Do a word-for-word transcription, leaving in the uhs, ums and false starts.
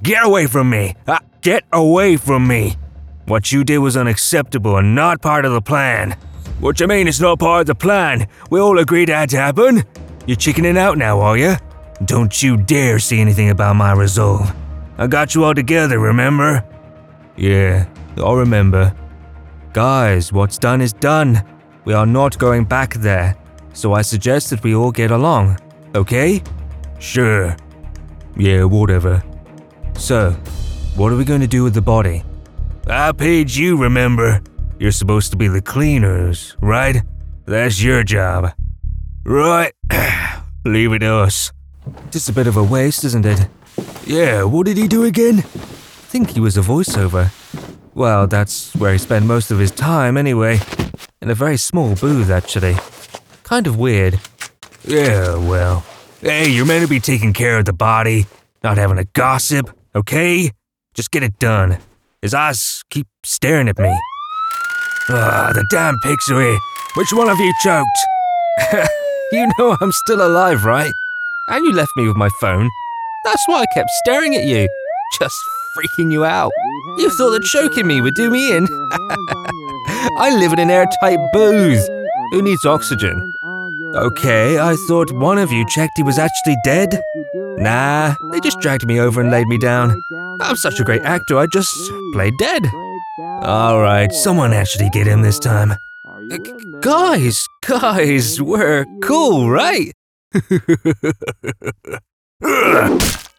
Get away from me! Uh, get away from me! What you did was unacceptable and not part of the plan. What you mean it's not part of the plan? We all agreed that had to happen? You're chickening out now, are you? Don't you dare say anything about my resolve. I got you all together, remember? Yeah, I'll remember. Guys, what's done is done. We are not going back there, so I suggest that we all get along, okay? Sure. Yeah, whatever. So, what are we going to do with the body? I paid you, remember? You're supposed to be the cleaners, right? That's your job. Right, leave it to us. Just a bit of a waste, isn't it? Yeah, what did he do again? I think he was a voiceover. Well, that's where he spent most of his time anyway. In a very small booth, actually. Kind of weird. Yeah, well. Hey, you're meant to be taking care of the body, not having a gossip, okay? Just get it done. His eyes keep staring at me. Ah, the damn pigs are here. Which one of you choked? You know I'm still alive, right? And you left me with my phone. That's why I kept staring at you. Just freaking you out. You thought that choking me would do me in? I live in an airtight booth. Who needs oxygen? Okay, I thought one of you checked he was actually dead. Nah, they just dragged me over and laid me down. I'm such a great actor, I just played dead. Alright, someone actually get him this time. Uh, guys, guys, we're cool, right?